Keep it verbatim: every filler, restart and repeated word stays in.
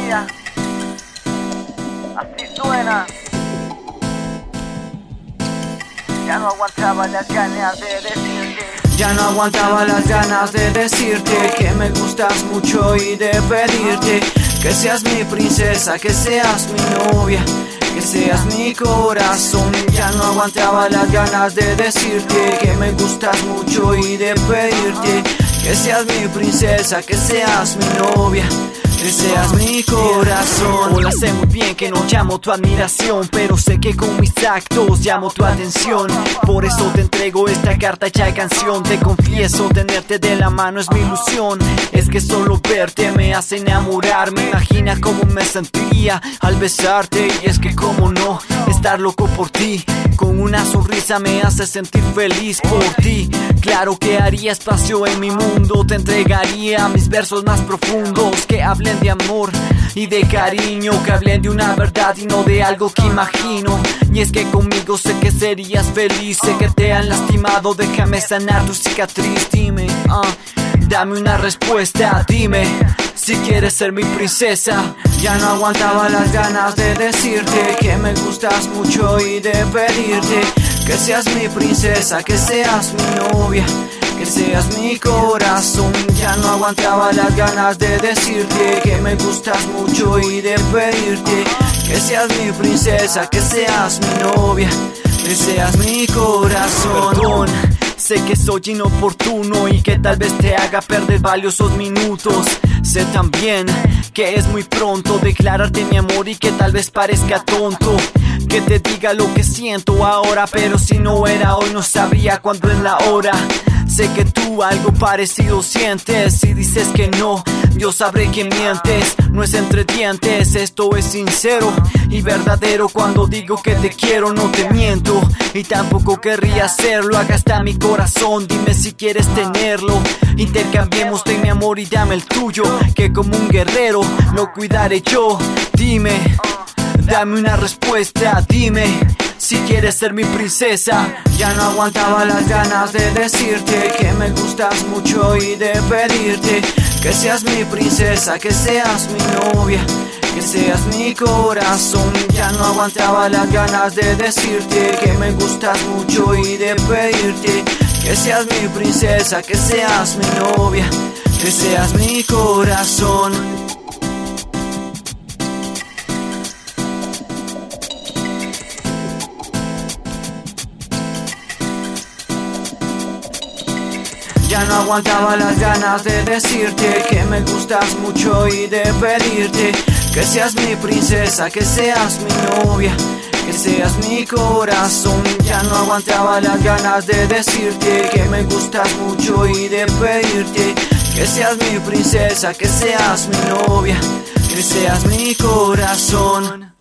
melodía. Así suena. Ya no aguantaba las ganas de decirte. Ya no aguantaba las ganas de decirte que me gustas mucho y de pedirte que seas mi princesa, que seas mi novia, que seas mi corazón. Ya no aguantaba las ganas de decirte que me gustas mucho y de pedirte que seas mi princesa, que seas mi novia, que seas mi corazón. Hola, sé muy bien que no llamo tu admiración, pero sé que con mis actos llamo tu atención. Por eso te entrego esta carta hecha de canción. Te confieso, tenerte de la mano es mi ilusión. Es que solo verte me hace enamorarme. Imagina cómo me sentiría al besarte. Y es que cómo no estar loco por ti. Con una sonrisa me hace sentir feliz por ti. Claro que haría espacio en mi mundo. Te entregaría mis versos más profundos, que hablen de amor y de cariño, que hablen de una verdad y no de algo que imagino. Y es que conmigo sé que serías feliz. Sé que te han lastimado, déjame sanar tu cicatriz. Dime, uh, dame una respuesta, dime si quieres ser mi princesa. Ya no aguantaba las ganas de decirte que me gustas mucho y de pedirte que seas mi princesa, que seas mi novia, que seas mi corazón. Ya no aguantaba las ganas de decirte que me gustas mucho y de pedirte que seas mi princesa, que seas mi novia, que seas mi corazón. Perdón, sé que soy inoportuno y que tal vez te haga perder valiosos minutos. Sé también que es muy pronto declararte mi amor y que tal vez parezca tonto que te diga lo que siento ahora, pero si no era hoy no sabría cuándo es la hora. Sé que tú algo parecido sientes. Si dices que no, yo sabré que mientes. No es entre dientes, esto es sincero y verdadero. Cuando digo que te quiero no te miento, y tampoco querría hacerlo. Acá está mi corazón, dime si quieres tenerlo. Intercambiemos de mi amor y dame el tuyo, que como un guerrero lo cuidaré yo. Dime, dame una respuesta, dime si quieres ser mi princesa. Ya no aguantaba las ganas de decirte que me gustas mucho y de pedirte que seas mi princesa, que seas mi novia, que seas mi corazón. Ya no aguantaba las ganas de decirte que me gustas mucho y de pedirte que seas mi princesa, que seas mi novia, que seas mi corazón. Ya no aguantaba las ganas de decirte que me gustas mucho y de pedirte que seas mi princesa, que seas mi novia, que seas mi corazón. Ya no aguantaba las ganas de decirte que me gustas mucho y de pedirte que seas mi princesa, que seas mi novia, que seas mi corazón.